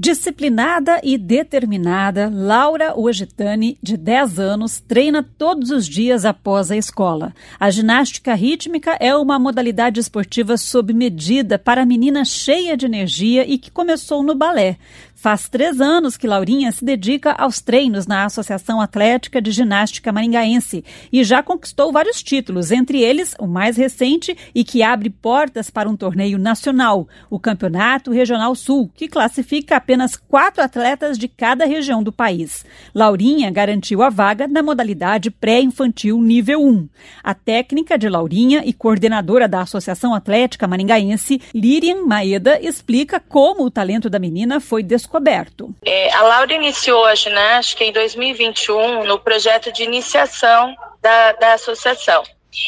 Disciplinada e determinada, Laura Ogitani, de 10 anos, treina todos os dias após a escola. A ginástica rítmica é uma modalidade esportiva sob medida para a menina cheia de energia e que começou no balé. Faz 3 anos que Laurinha se dedica aos treinos na Associação Atlética de Ginástica Maringaense e já conquistou vários títulos, entre eles o mais recente e que abre portas para um torneio nacional, o Campeonato Regional Sul, que classifica apenas 4 atletas de cada região do país. Laurinha garantiu a vaga na modalidade pré-infantil nível 1. A técnica de Laurinha e coordenadora da Associação Atlética Maringaense, Lírian Maeda, explica como o talento da menina foi descoberto. A Laura iniciou a ginástica em 2021 no projeto de iniciação da associação.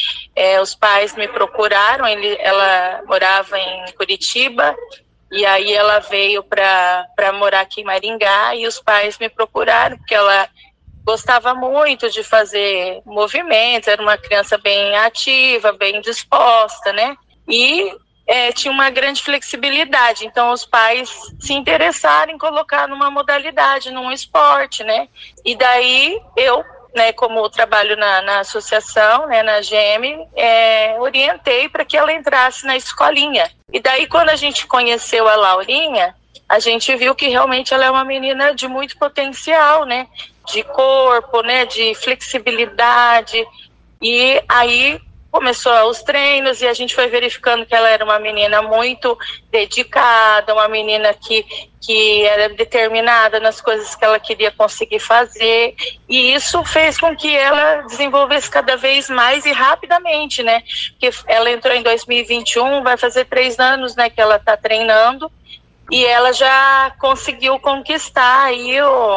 Os pais me procuraram, ela morava em Curitiba, e aí ela veio para morar aqui em Maringá, e os pais me procuraram porque ela gostava muito de fazer movimentos, era uma criança bem ativa, bem disposta, né? E tinha uma grande flexibilidade, então os pais se interessaram em colocar numa modalidade, num esporte, né? E daí eu, como trabalho na associação, na GM, orientei para que ela entrasse na escolinha. E daí quando a gente conheceu a Laurinha, a gente viu que realmente ela é uma menina de muito potencial, né? De corpo, né? De flexibilidade. E aí começou os treinos e a gente foi verificando que ela era uma menina muito dedicada, uma menina que era determinada nas coisas que ela queria conseguir fazer, e isso fez com que ela desenvolvesse cada vez mais e rapidamente, né? Porque ela entrou em 2021, vai fazer 3 anos, né, que ela está treinando, e ela já conseguiu conquistar aí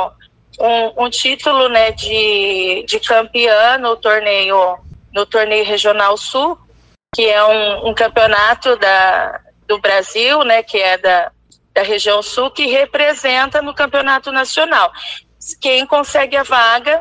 um título, né, de campeã no torneio Regional Sul, que é um campeonato do Brasil, né, que é da região Sul, que representa no campeonato nacional. Quem consegue a vaga,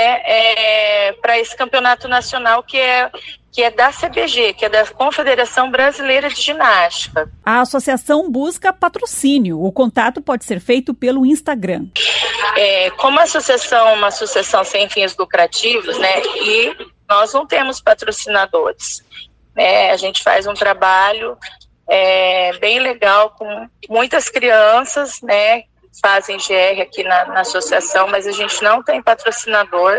né, para esse campeonato nacional que é da CBG, que é da Confederação Brasileira de Ginástica. A associação busca patrocínio. O contato pode ser feito pelo Instagram. Como a associação é uma associação sem fins lucrativos, né, e nós não temos patrocinadores, né? A gente faz um trabalho bem legal com muitas crianças, né? Fazem GR aqui na associação, mas a gente não tem patrocinador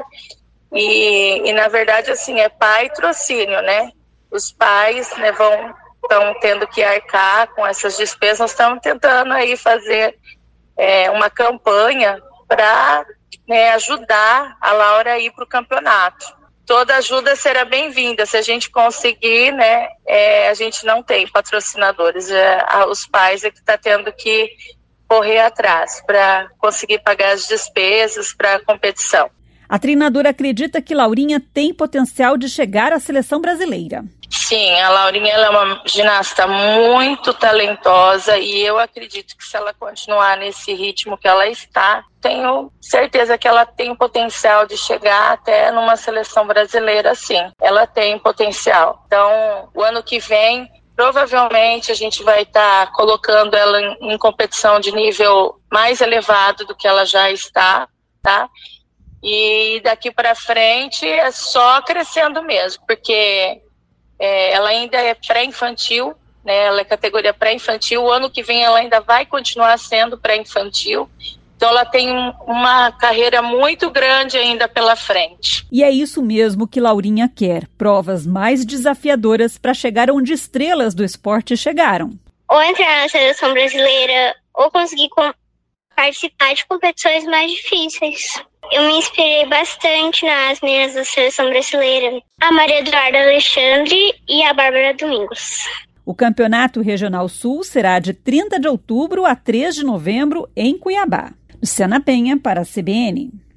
e na verdade, assim, é patrocínio, né? Os pais, né, estão tendo que arcar com essas despesas. Nós estamos tentando aí fazer uma campanha para, né, ajudar a Laura a ir para o campeonato. Toda ajuda será bem-vinda. Se a gente conseguir, né, a gente não tem patrocinadores. Os pais que estão tendo que correr atrás para conseguir pagar as despesas para a competição. A treinadora acredita que Laurinha tem potencial de chegar à seleção brasileira. Sim, a Laurinha ela é uma ginasta muito talentosa e eu acredito que se ela continuar nesse ritmo que ela está, tenho certeza que ela tem potencial de chegar até numa seleção brasileira, sim. Ela tem potencial. Então, o ano que vem, provavelmente a gente vai estar colocando ela em competição de nível mais elevado do que ela já está, tá? E daqui para frente é só crescendo mesmo, porque ela ainda é pré-infantil, né? Ela é categoria pré-infantil. O ano que vem ela ainda vai continuar sendo pré-infantil. Então ela tem uma carreira muito grande ainda pela frente. E é isso mesmo que Laurinha quer. Provas mais desafiadoras para chegar onde estrelas do esporte chegaram. Ou entrar na seleção brasileira, ou conseguir participar de competições mais difíceis. Eu me inspirei bastante nas meninas da seleção brasileira, a Maria Eduarda Alexandre e a Bárbara Domingos. O Campeonato Regional Sul será de 30 de outubro a 3 de novembro em Cuiabá. Luciana Penha para a CBN.